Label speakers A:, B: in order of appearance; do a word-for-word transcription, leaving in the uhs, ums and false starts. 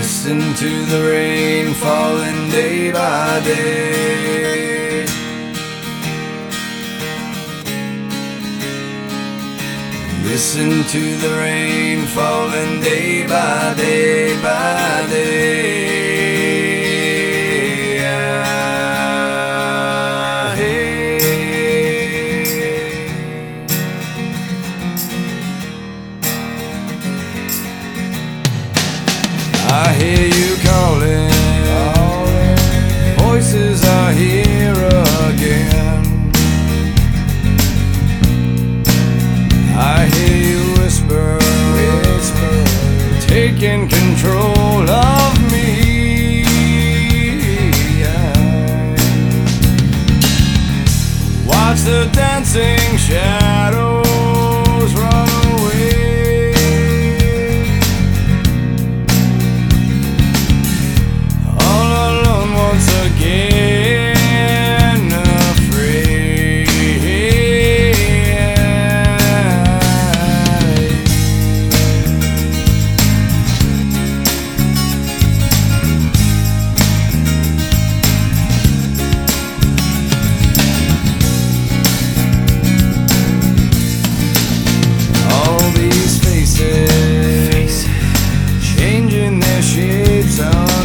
A: Listen to the rain falling day by day. Listen to the rain falling day by day by day. Ah, hey. I hear you calling, voices are here again. I hear you whisper, whisper, taking control of me. Watch the dancing shadows run away. All alone once again, afraid. Changing their shapes on